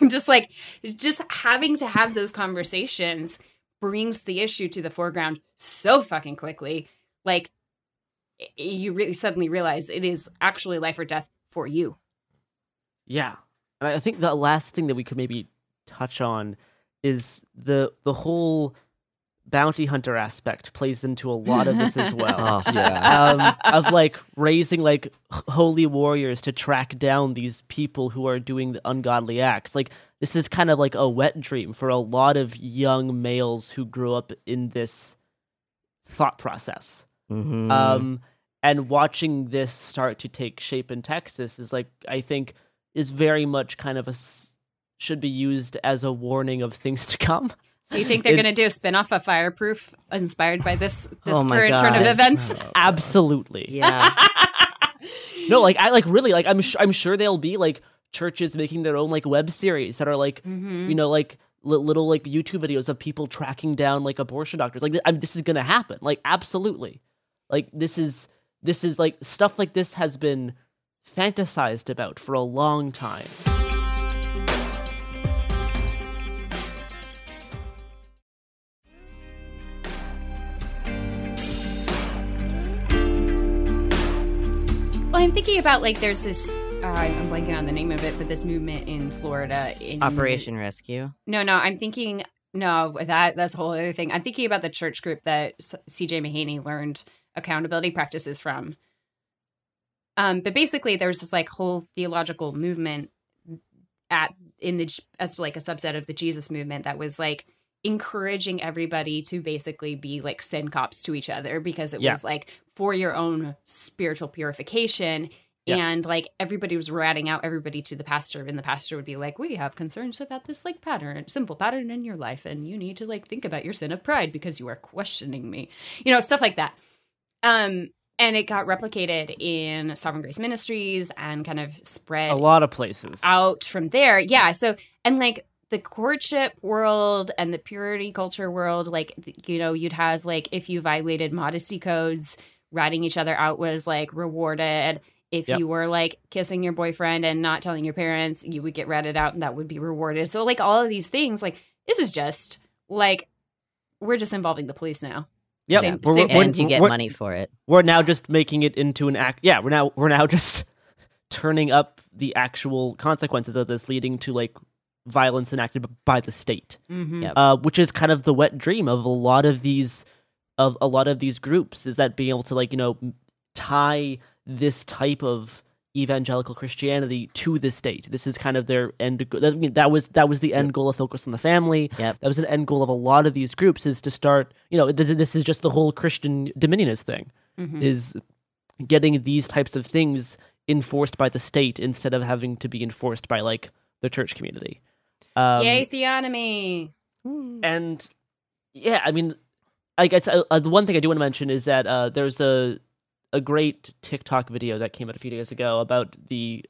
just having to have those conversations brings the issue to the foreground so fucking quickly. Like, you really suddenly realize it is actually life or death for you. Yeah. And I think the last thing that we could maybe touch on is the whole bounty hunter aspect plays into a lot of this as well. Of like raising like holy warriors to track down these people who are doing the ungodly acts. Like, this is kind of like a wet dream for a lot of young males who grew up in this thought process. Mm-hmm. And watching this start to take shape in Texas is like, I think, is very much kind of should be used as a warning of things to come. Do you think they're going to do a spinoff of Fireproof inspired by this Oh my current God. turn of events? Absolutely. Yeah. No, like I like really like I'm sure there'll be like churches making their own like web series that are like you know like little like YouTube videos of people tracking down like abortion doctors. Like this is gonna happen. Like absolutely. Like this is like stuff like this has been fantasized about for a long time. Well, I'm thinking about like there's this I'm blanking on the name of it, but this movement in Florida. Operation Rescue. No, I'm thinking, that's a whole other thing. I'm thinking about the church group that C.J. Mahaney learned accountability practices from. But basically, there's this like whole theological movement as like a subset of the Jesus movement that was like encouraging everybody to basically be like sin cops to each other, because it was like for your own spiritual purification. Yeah. And like everybody was ratting out everybody to the pastor, and the pastor would be like, we have concerns about this like simple pattern in your life, and you need to like think about your sin of pride because you are questioning me, stuff like that. And it got replicated in Sovereign Grace Ministries and kind of spread A lot of places. out from there. Yeah. So, and like the courtship world and the purity culture world, like, you'd have like, if you violated modesty codes, ratting each other out was like rewarded. If you were like kissing your boyfriend and not telling your parents, you would get ratted out and that would be rewarded. So like all of these things, like this is just like, we're just involving the police now. Yep. Same- We're- same- we're- And you get we're- money for it. We're now just making it into an act. Yeah, we're now just turning up the actual consequences of this, leading to like violence enacted by the state, Mhm. Yep. which is kind of the wet dream of a lot of these groups, is that being able to like tie this type of evangelical Christianity to the state. This is kind of their end. I mean, that was the end goal of Focus on the Family. Yep. That was an end goal of a lot of these groups, is to start. This is just the whole Christian dominionist thing, Mhm. is getting these types of things enforced by the state instead of having to be enforced by like the church community. Yay, theonomy. And yeah, I mean, I guess the one thing I do want to mention is that there's a great TikTok video that came out a few days ago about the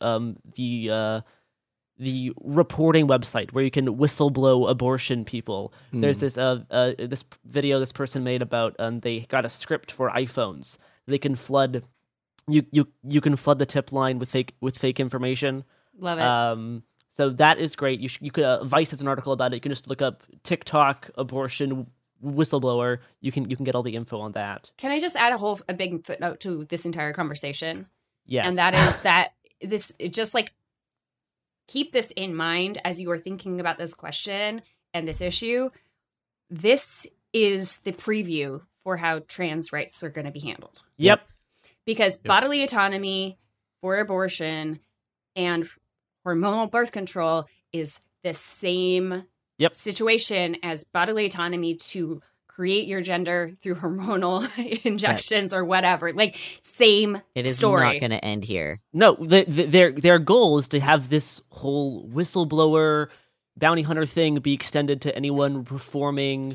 reporting website where you can whistleblow abortion people. There's this this video this person made about they got a script for iPhones. They can flood you can flood the tip line with fake information. Love it. So that is great. You could Vice has an article about it. You can just look up TikTok abortion whistleblower. You can get all the info on that. Can I just add a big footnote to this entire conversation? Yes, And that is that just like keep this in mind as you are thinking about this question and this issue. This is the preview for how trans rights are going to be handled. Yep. Because bodily autonomy for abortion and hormonal birth control is the same situation as bodily autonomy to create your gender through hormonal injections or whatever. Like, same It is story. not going to end here. No, their goal is to have this whole whistleblower bounty hunter thing be extended to anyone performing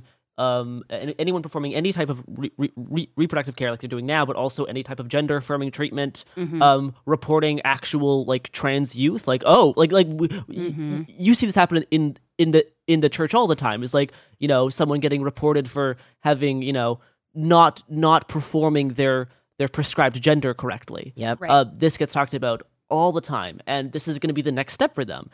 any type of reproductive care like they're doing now, but also any type of gender affirming treatment, reporting actual like trans youth, like you see this happen in the church all the time. Is like someone getting reported for having not performing their prescribed gender correctly. Yep. Right. This gets talked about all the time, and this is going to be the next step for them.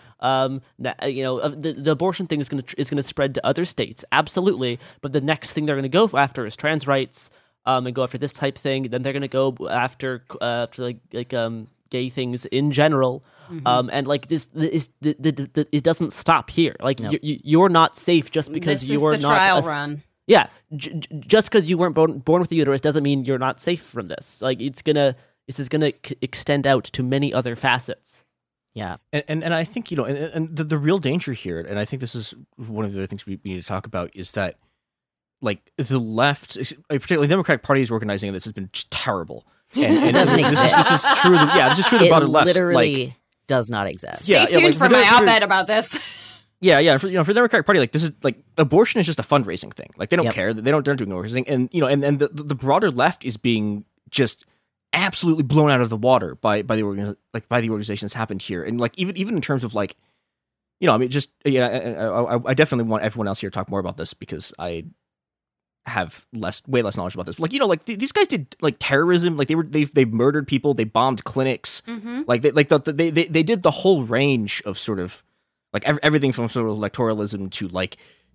The abortion thing is going to spread to other states, absolutely. But the next thing they're going to go after is trans rights, and go after this type thing. Then they're going to go after gay things in general. And like this it doesn't stop here. Like you're not safe just because this you're is the not trial run. Yeah, just because you weren't born with a uterus doesn't mean you're not safe from this. Like this is gonna extend out to many other facets. Yeah. And I think and the real danger here, and I think this is one of the other things we need to talk about, is that like the left, particularly the Democratic Party, is organizing this has been just terrible. And It doesn't this exist. is true. This is true. The It broader left, literally like, does not exist. Stay Yeah, tuned like, for the my Democratic- op-ed about this. Yeah. For the Democratic Party, like this is like abortion is just a fundraising thing. Like they don't Yep. care. They're not doing organizing, and and the broader left is being just absolutely blown out of the water by the organization that's happened here, and like even in terms of like, I mean, just I definitely want everyone else here to talk more about this because I have way less knowledge about this. But, like these guys did like terrorism, like they murdered people, they bombed clinics, like they did the whole range of sort of like everything from sort of electoralism to like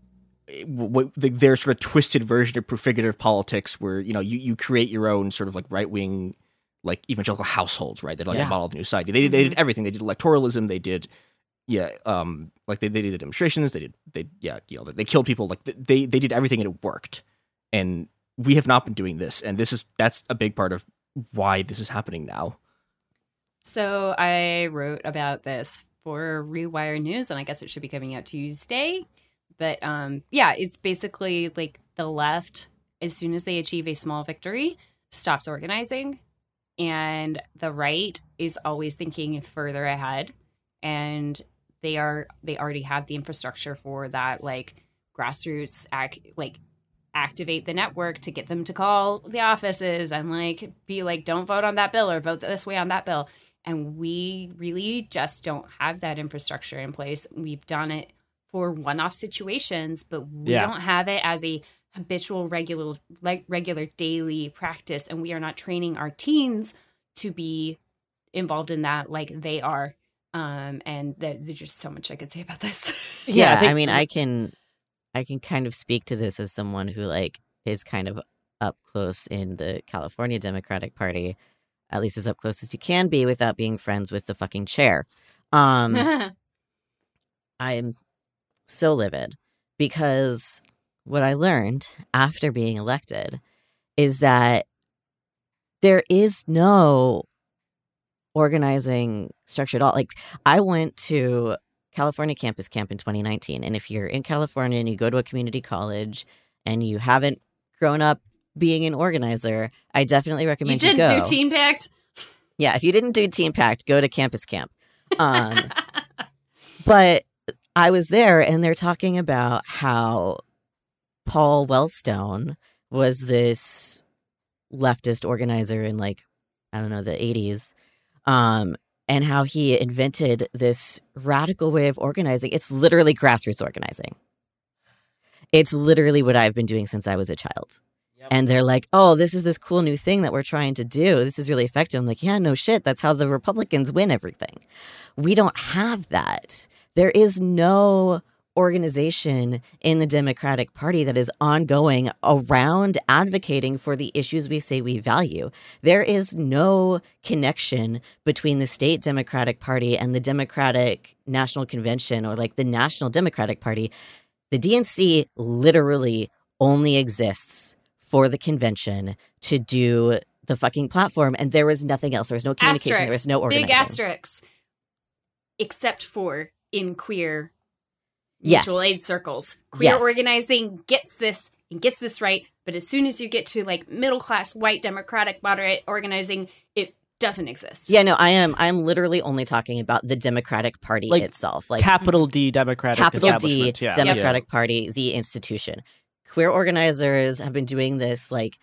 their sort of twisted version of prefigurative politics, where you create your own sort of like right wing like evangelical households, right? They like Yeah. model the new society. They did everything. They did electoralism. They did, like they did demonstrations. They killed people. Like they did everything and it worked. And we have not been doing this, and that's a big part of why this is happening now. So I wrote about this for Rewire News, and I guess it should be coming out Tuesday. But it's basically like the left, as soon as they achieve a small victory, stops organizing, and the right is always thinking further ahead, and they already have the infrastructure for that, like grassroots activate the network to get them to call the offices and like be like, don't vote on that bill or vote this way on that bill. And we really just don't have that infrastructure in place. We've done it for one-off situations, but we don't have it as a habitual, regular daily practice. And we are not training our teens to be involved in that like they are. And there's just so much I could say about this. Yeah, think- I mean, I can kind of speak to this as someone who like is kind of up close in the California Democratic Party, at least as up close as you can be without being friends with the fucking chair. I'm so livid because what I learned after being elected is that there is no organizing structure at all. Like, I went to California Campus Camp in 2019, and if you're in California and you go to a community college and you haven't grown up being an organizer, I definitely recommend you go. You didn't do Teen Pact? Yeah, if you didn't do Teen Pact, go to Campus Camp. But I was there, and they're talking about how Paul Wellstone was this leftist organizer in, like, I don't know, the 80s, and how he invented this radical way of organizing. It's literally grassroots organizing. It's literally what I've been doing since I was a child. And they're like, oh, this is this cool new thing that we're trying to do. This is really effective. I'm like, yeah, no shit. That's how the Republicans win everything. We don't have that. There is no organization in the Democratic Party that is ongoing around advocating for the issues we say we value. There is no connection between the state Democratic Party and the Democratic National Convention or like the National Democratic Party. The DNC literally only exists for the convention to do the fucking platform, and there was nothing else. There was no communication. Asterisks. There was no organizing. Big asterisks. Except for in queer Yes. mutual aid circles. Queer Yes. organizing gets this and gets this right, but as soon as you get to like middle class white democratic moderate organizing, it doesn't exist. Yeah, no, I'm literally only talking about the Democratic Party Like, itself. Like capital D Democratic capital D establishment. Yeah. Democratic Party, the institution. Queer organizers have been doing this, like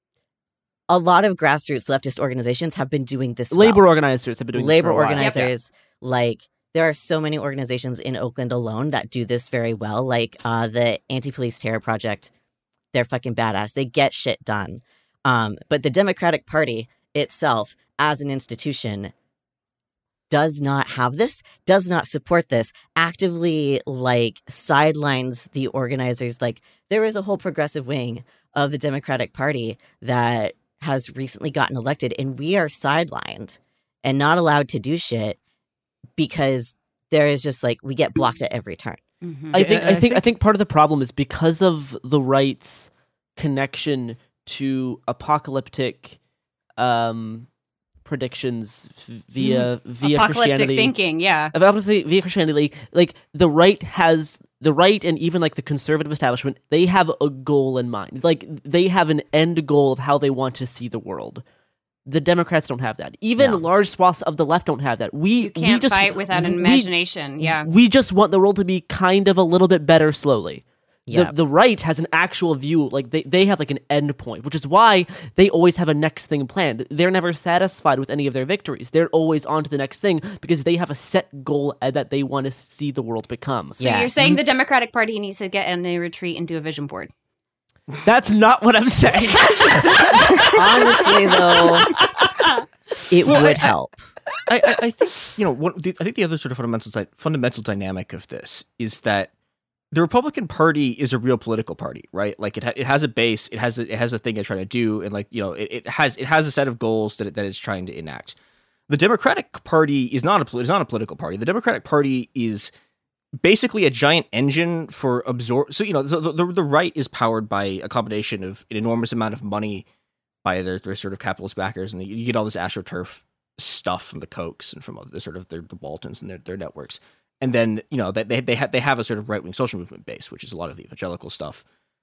a lot of grassroots leftist organizations have been doing this. Labor organizers have been doing labor this for a while. organizers, like there are so many organizations in Oakland alone that do this very well. Like the Anti-Police Terror Project, they're fucking badass. They get shit done. But the Democratic Party itself, as an institution, does not have this, does not support this, actively like sidelines the organizers. Like there is a whole progressive wing of the Democratic Party that has recently gotten elected, and we are sidelined and not allowed to do shit because there is just like we get blocked at every turn. Mhm. I think part of the problem is because of the right's connection to apocalyptic predictions via Apocalyptic Christianity. thinking, yeah. Via Christianity, like the right and even like the conservative establishment, they have a goal in mind. Like they have an end goal of how they want to see the world. The Democrats don't have that. Even No. large swaths of the left don't have that. You can't fight without an imagination, yeah. We just want the world to be kind of a little bit better slowly. Yeah. The right has an actual view, like they have like an end point, which is why they always have a next thing planned. They're never satisfied with any of their victories. They're always on to the next thing because they have a set goal that they want to see the world become. So Yeah. you're saying the Democratic Party needs to get in a retreat and do a vision board. That's not what I'm saying. Honestly, though, it would help. I think I think the other sort of fundamental dynamic of this is that the Republican Party is a real political party, right? Like it has a base, it has a thing it's trying to do, and like, you know, it has a set of goals that it's trying to enact. The Democratic Party is not a political party. The Democratic Party is basically a giant engine for absorb. So, you know, the right is powered by a combination of an enormous amount of money by their sort of capitalist backers, and you get all this AstroTurf stuff from the Kochs and from the sort of the Boltons and their networks. And then, you know, that they have a sort of right-wing social movement base, which is a lot of the evangelical stuff.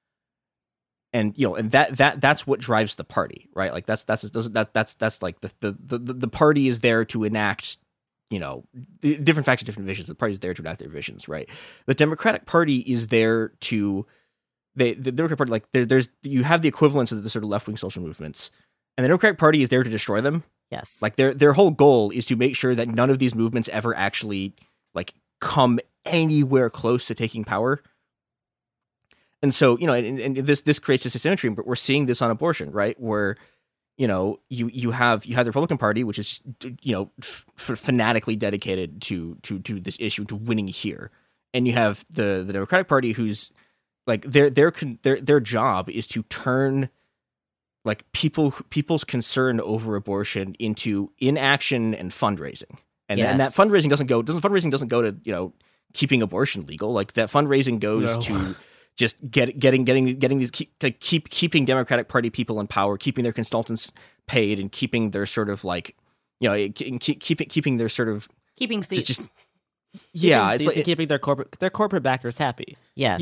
And, you know, and that's what drives the party, right? Like that's like the party is there to enact, you know, different factions, different visions. The party is there to enact their visions, right? The Democratic Party is there to the Democratic Party, like there's you have the equivalents of the sort of left-wing social movements, and the Democratic Party is there to destroy them. Yes. Like their whole goal is to make sure that none of these movements ever actually like come anywhere close to taking power. And so, you know, and this creates this asymmetry, but we're seeing this on abortion, right? Where, you know, you have the Republican Party, which is, you know, fanatically dedicated to this issue, to winning here, and you have the Democratic Party, who's like their job is to turn like people's concern over abortion into inaction and fundraising, and that fundraising doesn't go to, you know, keeping abortion legal. Like that fundraising goes to just getting these keeping Democratic Party people in power, keeping their consultants paid, and keeping their sort of like, you know, keeping their sort of keeping seats. Just yeah, it's like keeping their corporate backers happy. Yes.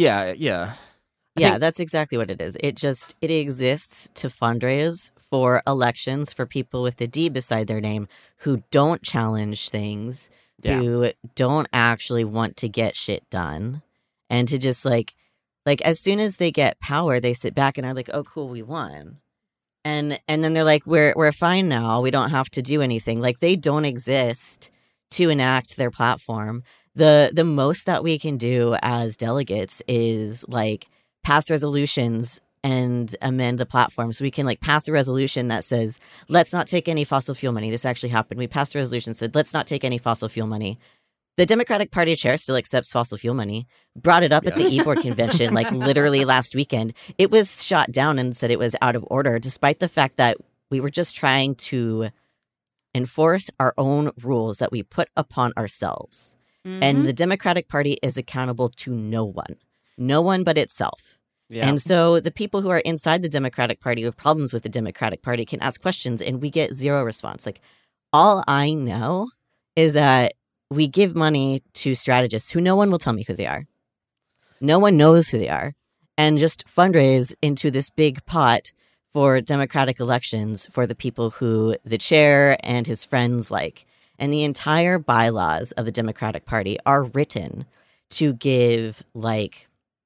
Yeah, That's exactly what it is. It exists to fundraise for elections for people with the D beside their name who don't challenge things, who don't actually want to get shit done, and to just like as soon as they get power, they sit back and are like, "Oh, cool, we won," and then they're like, "We're fine now. We don't have to do anything." Like they don't exist to enact their platform. The most that we can do as delegates is like pass resolutions and amend the platform. So we can like pass a resolution that says, let's not take any fossil fuel money. This actually happened. We passed a resolution that said, let's not take any fossil fuel money. The Democratic Party chair still accepts fossil fuel money, brought it up at the e-board convention, like literally last weekend. It was shot down and said it was out of order, despite the fact that we were just trying to enforce our own rules that we put upon ourselves. Mm-hmm. And the Democratic Party is accountable to no one but itself. Yeah. And so the people who are inside the Democratic Party who have problems with the Democratic Party can ask questions and we get zero response. Like, all I know is that we give money to strategists who no one will tell me who they are. No one knows who they are. And just fundraise into this big pot for Democratic elections for the people who the chair and his friends like. And the entire bylaws of the Democratic Party are written to give like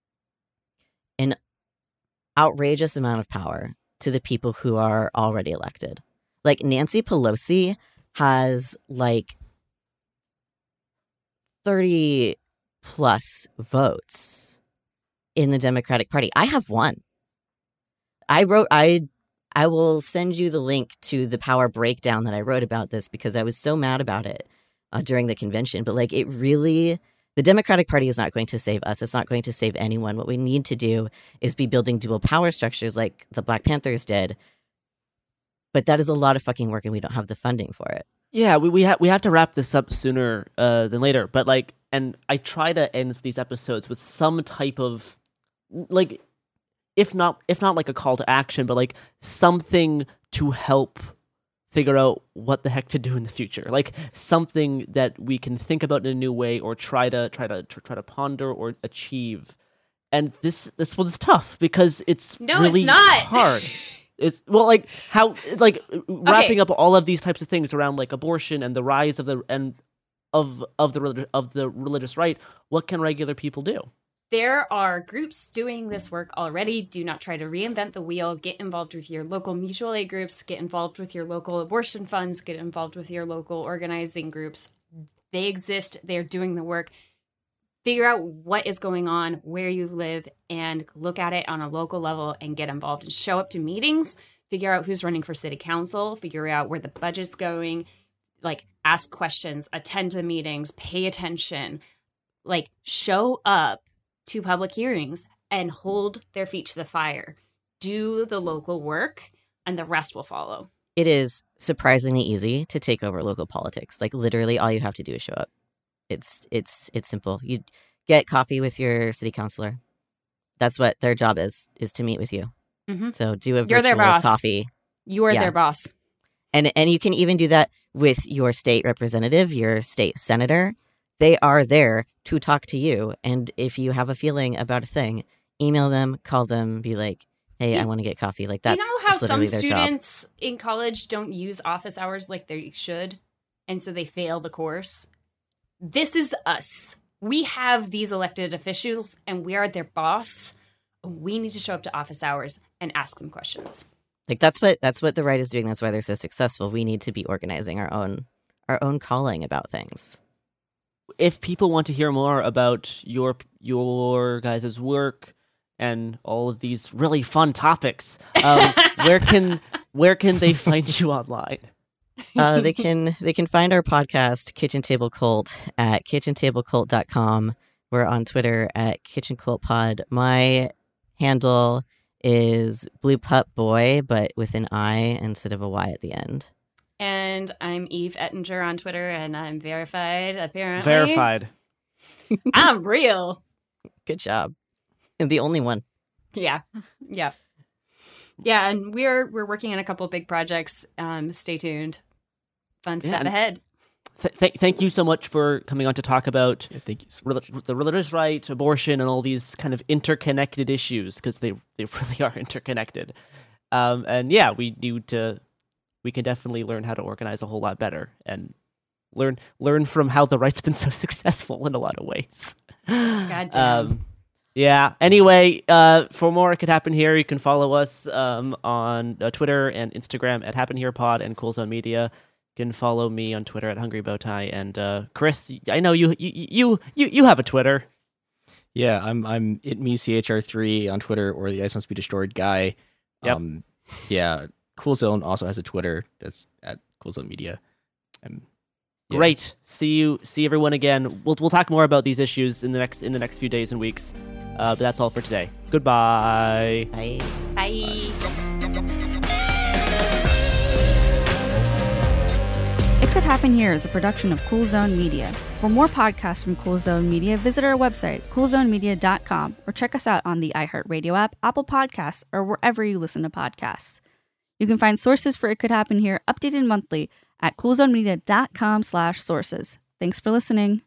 an outrageous amount of power to the people who are already elected. Like Nancy Pelosi has like 30 plus votes in the Democratic Party. I have one. I will send you the link to the power breakdown that I wrote about this because I was so mad about it during the convention. But like it really, the Democratic Party is not going to save us. It's not going to save anyone. What we need to do is be building dual power structures like the Black Panthers did. But that is a lot of fucking work and we don't have the funding for it. Yeah, we have to wrap this up sooner than later. But like, and I try to end these episodes with some type of like, if not like a call to action, but like something to help figure out what the heck to do in the future. Like something that we can think about in a new way or try to ponder or achieve. And this one's tough because it's really it's not hard. It's well, like how, like wrapping up all of these types of things around like abortion and the rise of the religious right. What can regular people do? There are groups doing this work already. Do not try to reinvent the wheel. Get involved with your local mutual aid groups. Get involved with your local abortion funds. Get involved with your local organizing groups. They exist. They're doing the work. Figure out what is going on, where you live, and look at it on a local level and get involved and show up to meetings. Figure out who's running for city council. Figure out where the budget's going. Like, ask questions, attend the meetings, pay attention. Like, show up to public hearings and hold their feet to the fire. Do the local work, and the rest will follow. It is surprisingly easy to take over local politics. Like literally all you have to do is show up. It's simple. You get coffee with your city councilor. That's what their job is to meet with you. Mm-hmm. So do a You're their virtual boss. coffee. You are Yeah. their boss. And you can even do that with your state representative, your state senator. They are there to talk to you. And if you have a feeling about a thing, email them, call them, be like, hey, I want to get coffee. Like that's You know how some literally their job. students in college don't use office hours like they should, and so they fail the course? This is us. We have these elected officials, and we are their boss. We need to show up to office hours and ask them questions. Like that's what the right is doing. That's why they're so successful. We need to be organizing our own calling about things. If people want to hear more about your guys' work and all of these really fun topics, where can they find you online? They can find our podcast, Kitchen Table Cult, at kitchentablecult.com. We're on Twitter at Kitchen Cult Pod. My handle is Blue Pup Boy, but with an I instead of a Y at the end. And I'm Eve Ettinger on Twitter, and I'm verified, apparently. Verified. I'm real. Good job. And the only one. Yeah. Yeah. Yeah, and we're working on a couple big projects. Stay tuned. Fun stuff and- ahead. Thank you so much for coming on to talk about Yeah, thank you. the religious right, abortion, and all these kind of interconnected issues, because they really are interconnected. And yeah, we can definitely learn how to organize a whole lot better and learn from how the right's been so successful in a lot of ways. God damn. Yeah. Anyway, for more It Could Happen Here, you can follow us on Twitter and Instagram at Happen Here Pod and Cool Zone Media. You can follow me on Twitter at Hungry Bowtie. And Chris, I know you have a Twitter. Yeah, I'm CHR3 on Twitter, or the Ice Must Be Destroyed guy. Yep. Yeah, Cool Zone also has a Twitter that's at Cool Zone Media. Yeah. Great. See everyone again. We'll talk more about these issues in the next few days and weeks. But that's all for today. Goodbye. Bye. Bye. It Could Happen Here is a production of Cool Zone Media. For more podcasts from Cool Zone Media, visit our website, coolzonemedia.com, or check us out on the iHeartRadio app, Apple Podcasts, or wherever you listen to podcasts. You can find sources for It Could Happen Here updated monthly at coolzonemedia.com/sources. Thanks for listening.